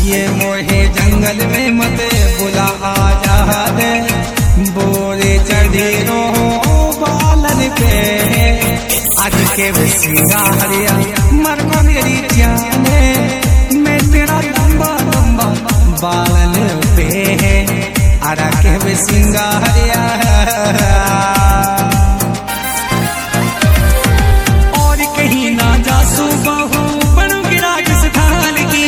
आइए मोहे जंगल में मत बुला आजा दे, बोरे चढ़ी रो बालन पे आज के सिंगारिया मरमा मेरी जाने मैं तेरा लंबा लंबा बालन पे आरा के सिंगारिया और कहीं ना जासू बहू बनूंगी राजस्थान की,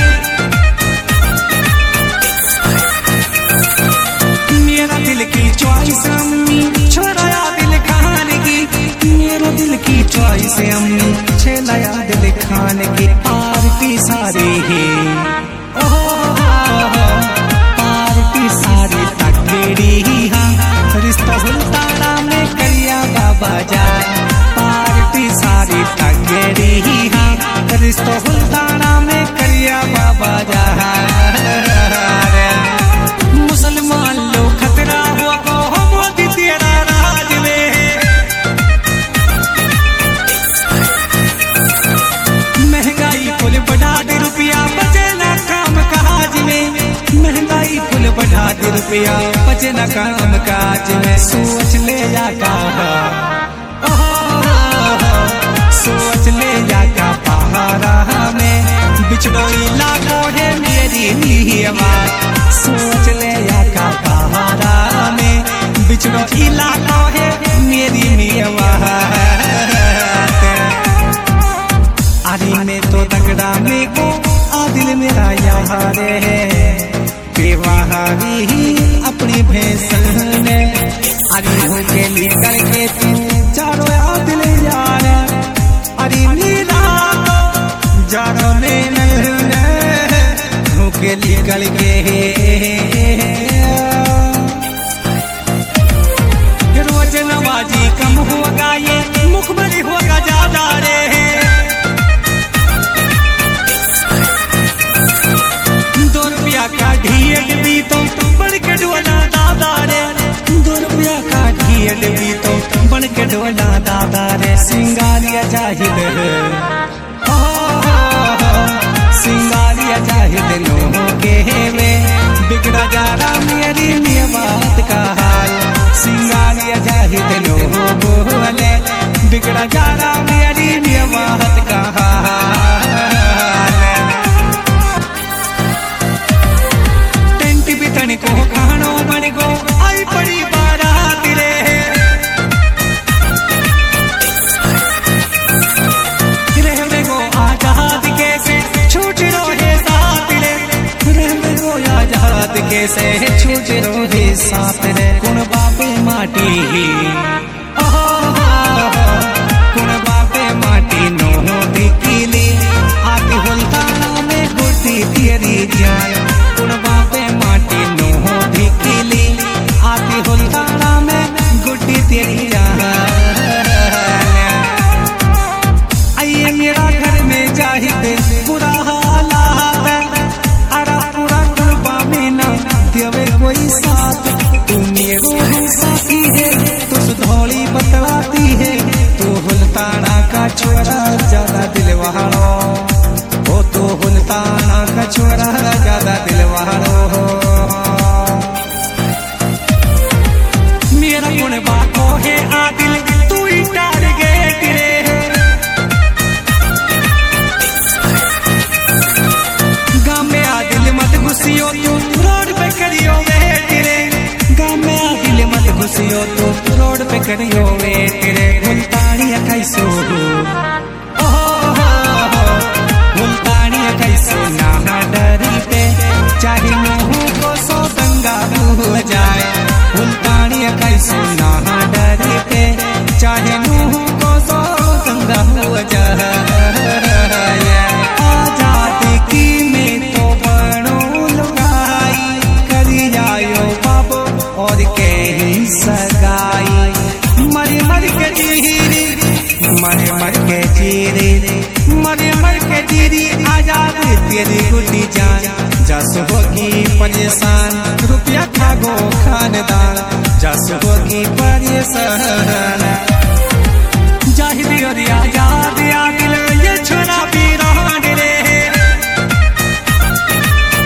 मेरा दिल की च्वाइस अम्मी छोड़ाया दिल खान की, मेरा दिल की च्वाइस अम्मी छेलाया दिल खान की। पार्टी सारी ही पार्टी सारी तकड़ी ही हाँ रिश्ता सुल्ताना में करिया बाबा जा, पार्टी सारी तकड़ी ही हाँ रिश्ता सुल्ताना में करिया बाबा जा। मुसलमान लोग खतरा हुआ को मोदी तेरा राज में, महंगाई फुल बढ़ा दे रुपया बचे ना काम काज में, महंगाई फुल बढ़ा दे रुपया बचे ना काम काज में। सोच ले या कहा सोच ले या का पहाड़ा में बिछड़ोई लाखों है मेरी आवाज, सोच ले या का पहाड़ा में बिछड़ोई लाखों है मेरी आवाज। आदि में तो तगड़ा में को आदिल मेरा यार है, बेवहारी ही अपनी भैंसन ने आदि हो के निकल के तू चारों आदिल यार, अरे नीला जानो ने हो के निकल के रोज नवाजी कम होगा ये मुखबरी होगा ज्यादा रे, का ढील भी तो बढ़ के डोला दादा रे, 2 रुपया का ढील भी तो बढ़ के डोला दादा रे। सिंगारिया जाहिद सिंगारिया जाहिद लोगों के वे बिगड़ा जा रहा मेरी बात का हाल, सिंगारिया जाहिद लोगों बोले बिगड़ा जा रहा मेरी बात का हाल। को खानो बन गो आई पड़ी बारात रे, रहने को आजाद कैसे छूट रोहे साथ रे, रहने को आजाद कैसे छूट रोहे साथ रे। कुण बापे माटी कुण बापे माटी नो दिखिली आती हुलताना में गुटी तेरी जान, कुण बापे माटी आती हुलताना में गुड्डी तेरी जान। आइए मेरा घर में जाहिद बुरा हालात, अरा पूरा कुर्बा में ना देवे कोई साथ, तू मेरो साथी है तू सुधौली बतलाती है, तू हुलताना का छोरा ज्यादा दिल वालो हो, तू हुलताना का छोरा ज्यादा दिल वालो हो। मेरा गुण बाको है आदिल तू ही टारगेट रे, गाँव में आदिल मत घुसियो तू रोड पे करियो वेट रे, गाँव में आदिल मत घुसियो तू रोड पे करियो वेट रे। मुल्तानी कैसो मुल्तानी कैसो ना डरी पे चाहे नहू को सो दंगा हो जाए, मुल्तानी कैसो ना डरी पे चाहे नहू को सो दंगा हो जाए। आजादी की में तो बड़ो लुगाई करी जायो बाबो और कहीं सगाई, मर मर के जीरी मर मर के जीरी मर मर के जीरी आजाद तेरी गुड्डी जान, जस होगी परेशान रुपया खागो खानदान, जस होगी परेशान जाहिद और आजाद आदिल ये छोरा भी रहने रे।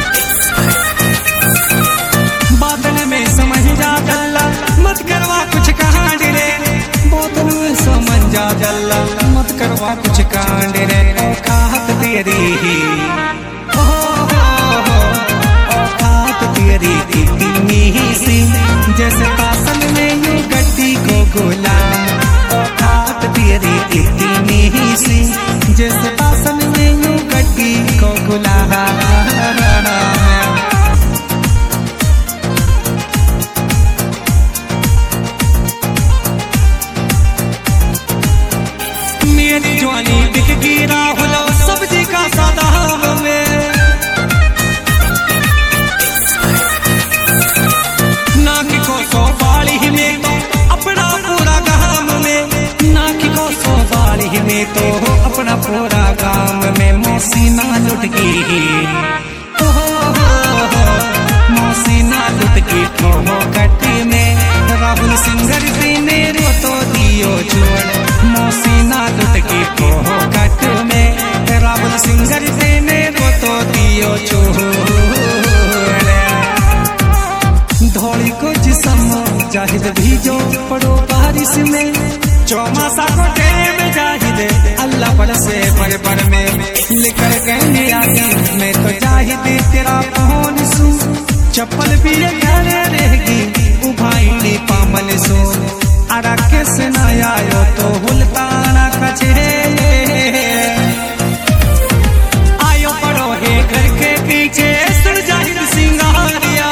अपना पूरा गांव में मौसीना लुट गई। मौसीना लुट गई ठोहो कट्टी में, राहुल सिंगर ने रो तो दियो छोड़। मौसीना लुट गई ठोहो कट में, राहुल सिंगर ने रो तो दियो छोड़। धोड़ी को जिसम जाहिद भीजो पड़ो बारिश में, चौमासा को टेम जाहिद अल्लाह बरसे पर में। लेकर कहने आगे मैं तो जाहिद तेरा फोन सू, चप्पल भी घर रहेगी उभाई पामल सो। अरा कैसे न आयो तो हुलताना कछे, आयो पड़ो है घर के पीछे सुर जाहिद सिंगारिया।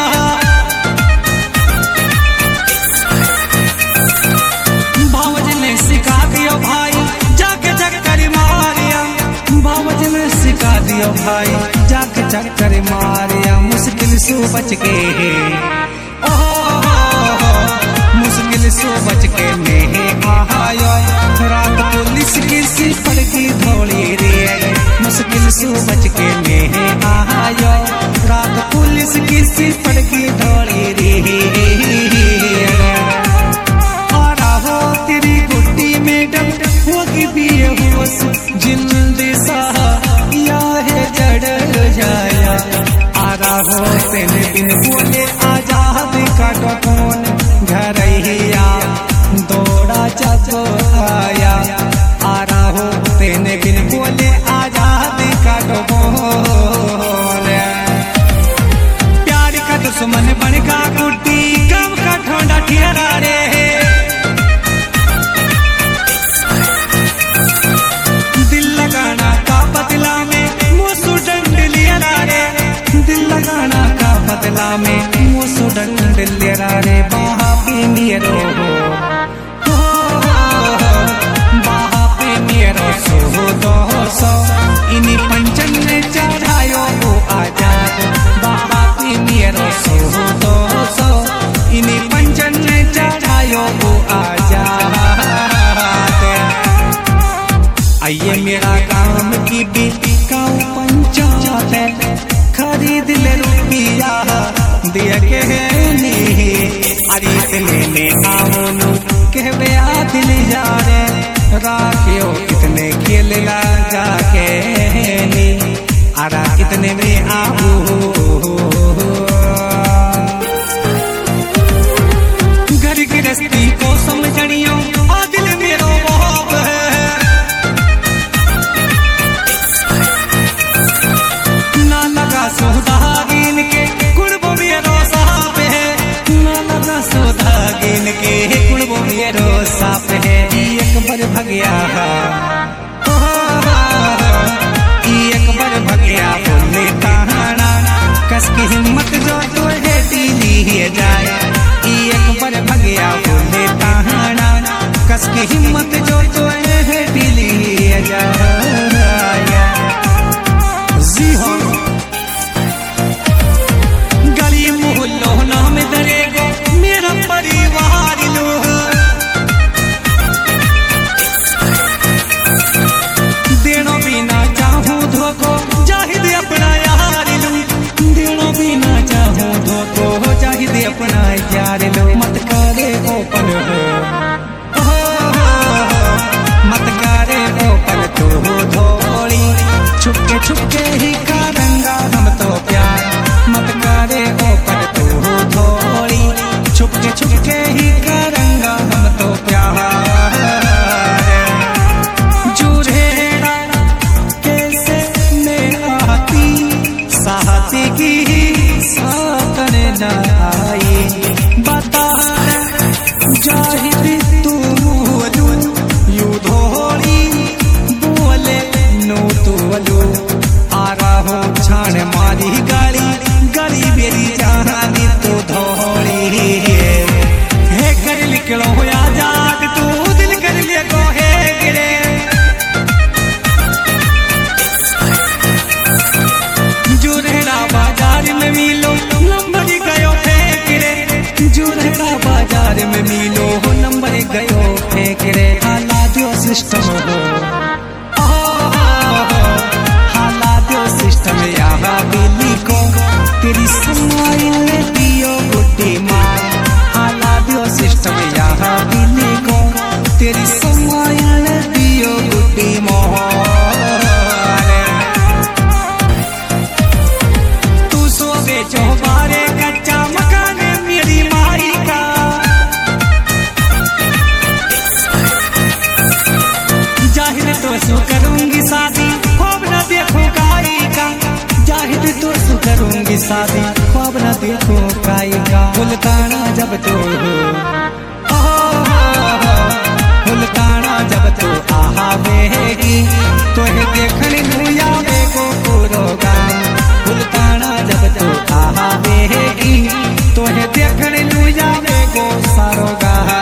भावज ने सिखा दियो भाई जाके चक्कर मारिया, भावज ने सिखा दियो भाई जाके चक्कर मारिया। मुश्किल से बच के मुश्किल से बच के नहीं आयो, रात पुलिस की सिपड़ की धोली रे। मुश्किल से बच के नहीं आयो, रात पुलिस की सिपड़ की धोली रे। आरा हो तेरी गुड्डी मैडम होगी भी होश, जिंदे सा या है जड़ जाया। आरा हो तेने बिन बोले आजाद का डोन, घर हिया दौड़ा चको आया। आरा हो तेने बिन बोले आजाद का डोन, प्यार का दुश्मन बन का गुड्डी कम का ठोंडा ठेरा रे। दिल लगाना का बदला में मुसु डंड लिया रे, दिल लगाना का बदला में मुसु डंड लिया रे। बाहा पे मेरो बाहा पे मेरो सो दो सो, इन्हीं पंचन ने चढ़ायो वो आजाद। बाहा पे मेरो सो दो सो, इन्हीं पंचन ने चढ़ायो वो आजाद। आइए मेरा काम की बीती काऊ पंचायत है, खरीद ले रुपया दिया के नहीं। अरे इतने आओ कहवे आ दिल जा रे, राखियो कितने खेल ला जाके नी। अरा कितने में आओ घर की रस्ती को समझनियो आ दिल मेरो मोहब है। ना लगा सुधागिन के कुड़बो मेरो साप है, ना लगा सुधागिन के कुड़बो मेरो साप है। एक बार भगया एक बार भगया बोले कहाना, कस की हिम्मत जो तो है ली जाए। एक बार भगया बोले कहाना, कस की हिम्मत जो तो है ली जाए। जी हाँ गली मोहल्लो नाम दरेगो मेरा परिवार लो, देनो बिना चाहूं धोखो जाहिद अपना यार लो। देनो बिना चाहूं धोखो जाहिद अपना यार लो। मत करे ओपन हो मत करे ओपन तो धोड़ी, छुपके छुपके ही करेंगा हम तो प्यार। मत करे ओपन तो धोड़ी, छुपके छुपके ही करेंगा हम तो प्यार। जुड़ेड़ा कैसे में आती साथी की साकन न आई, बता जाहिद तू यू धोड़ी बोले नो तू अलो। आरा हो छाण मारी गाड़ी गाड़ी मेरी जानी तो धोड़ी है। कर निकलो हो आजाद तू दिल कर लिया को है गिरे। जुरेड़ा बाजार में मिलो नंबर गयो फेंक रे, जुरेड़ा बाजार में मिलो नंबर गयो फेंक रे। आला जो सिस्टम हो करूंगी शादी, ख्वाब न देखो काई का, फुलकाना जब तो फुलकाना जब तो आवेगी, तो देखने नुया को पूरो गाँव, फुलकाना जब तो आवेगी, तो देखने नुया को सारो गाँव।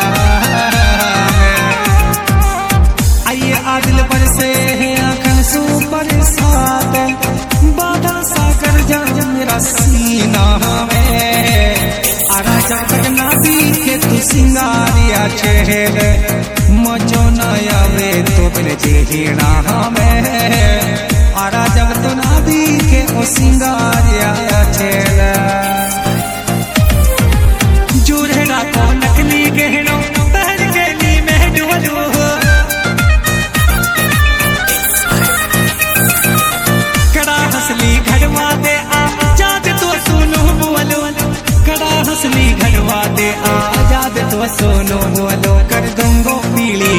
आइए आदिल पर से आखन सुपर साथ, बाधा सागर जा मेरा सीना में, आरा जब तक ना दिखे तू सिंगारिया चेहरे, मचो न आवे तो फिर जेहिना हमें, आरा जब तो ना दिखे ओ सिंगारिया चेहरे। जुड़ेरा को नकली गहनों पहन के ली मैं डुबलू, कड़ा हंसली घड़वा दे आजाद तो सुनो बोलो, कड़ा हंसली घड़वा दे आजाद तो सुनो बोलो, कर दूंगो पीली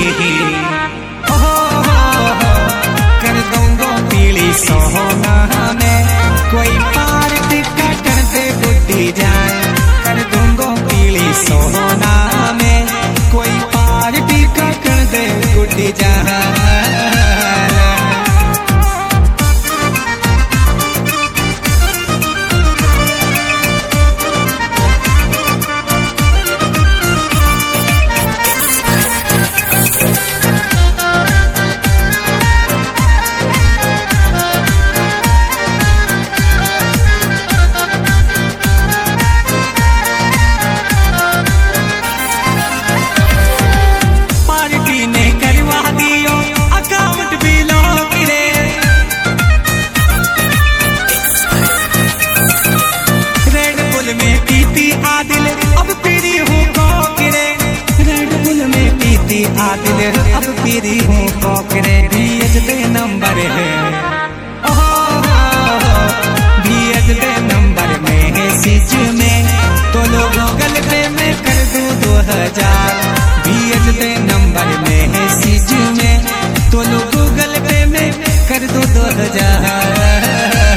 कर दूंगो पीली सोना में, कोई पार टिक्का कर दे बुद्धि जाए, कर दूंगो पीली सोना में, कोई पार टिक्का कर दे बुद्धि जाए। आदिल अब पीरी हूँ कोकरे, भेज दे नंबर है भेज दे नंबर मैसेज में, तो लोग गूगल पे में कर दूँ 2000, भेज दे नंबर मैसेज में, तो लोग गूगल पे में कर दूँ 2000।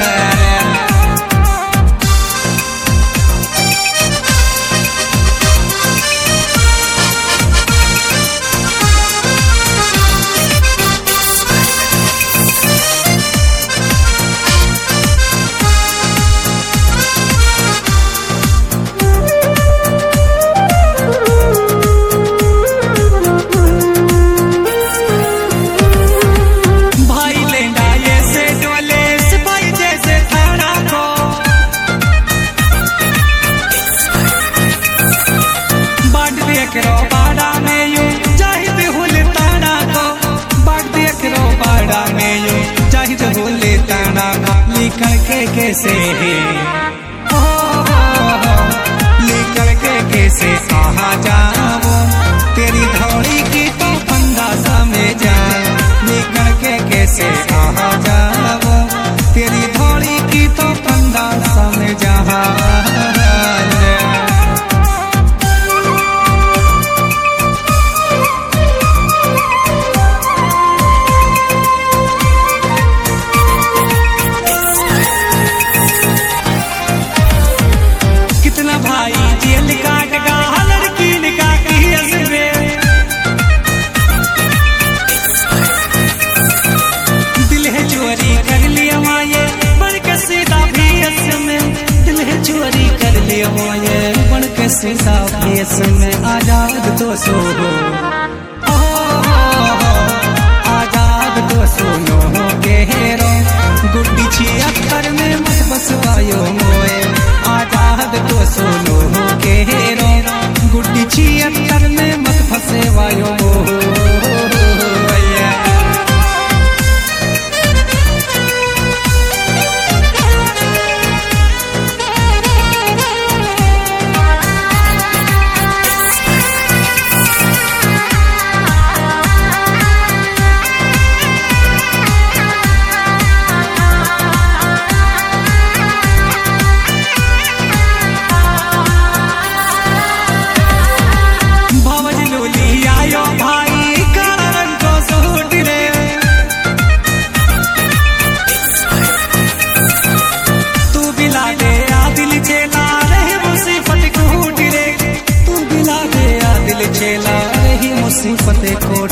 कैसे लेकर के कैसे कहा जाओ, तेरी धौड़ी की तो फंदा समय जाए, लेकर के कैसे कहा जाओ, तेरी धौड़ी की तो फंदा समय जाए। सीता भेस में आजाद तो सो आजाद तो सुनो गेरो, गुड्डी 76 में मत बसवायो मोए, आजाद तो सुनो गेरो, गुड्डी 76 में मत फसेवायो देखो